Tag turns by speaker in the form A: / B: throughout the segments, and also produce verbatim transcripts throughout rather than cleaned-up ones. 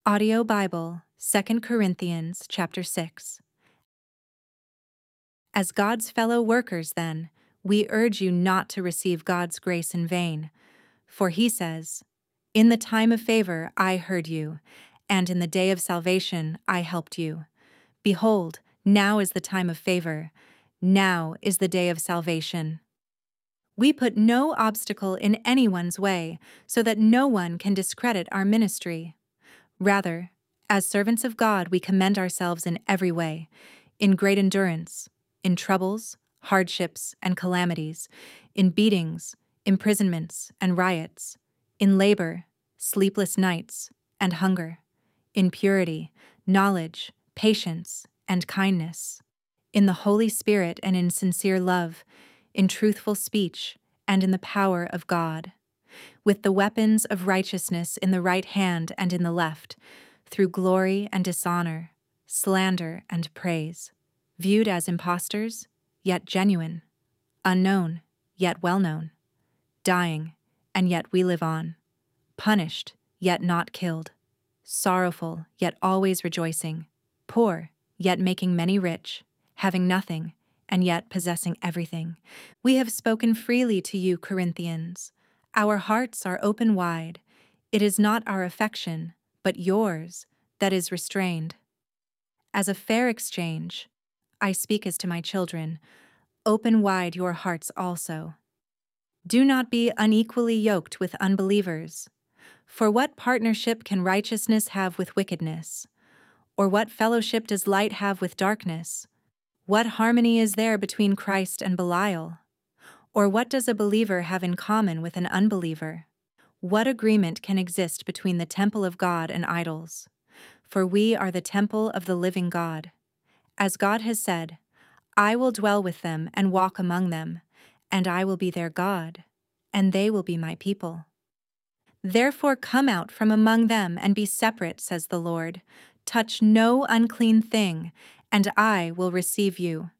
A: Audio Bible, Second Corinthians chapter six. As God's fellow workers, then, we urge you not to receive God's grace in vain. For he says, "In the time of favor I heard you, and in the day of salvation I helped you. Behold, now is the time of favor, now is the day of salvation." We put no obstacle in anyone's way, so that no one can discredit our ministry. Rather, as servants of God, we commend ourselves in every way, in great endurance, in troubles, hardships, and calamities, in beatings, imprisonments, and riots, in labor, sleepless nights, and hunger, in purity, knowledge, patience, and kindness, in the Holy Spirit and in sincere love, in truthful speech, and in the power of God, with the weapons of righteousness in the right hand and in the left, through glory and dishonor, slander and praise, viewed as impostors, yet genuine, unknown, yet well known, dying, and yet we live on, punished, yet not killed, sorrowful, yet always rejoicing, poor, yet making many rich, having nothing, and yet possessing everything. We have spoken freely to you, Corinthians. Our hearts are open wide. It is not our affection, but yours, that is restrained. As a fair exchange, I speak as to my children, open wide your hearts also. Do not be unequally yoked with unbelievers. For what partnership can righteousness have with wickedness? Or what fellowship does light have with darkness? What harmony is there between Christ and Belial? Or what does a believer have in common with an unbeliever? What agreement can exist between the temple of God and idols? For we are the temple of the living God. As God has said, "I will dwell with them and walk among them, and I will be their God, and they will be my people." Therefore come out from among them and be separate, says the Lord. Touch no unclean thing, and I will receive you.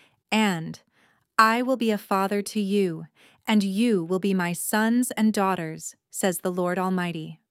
A: And I will be a father to you, and you will be my sons and daughters, says the Lord Almighty.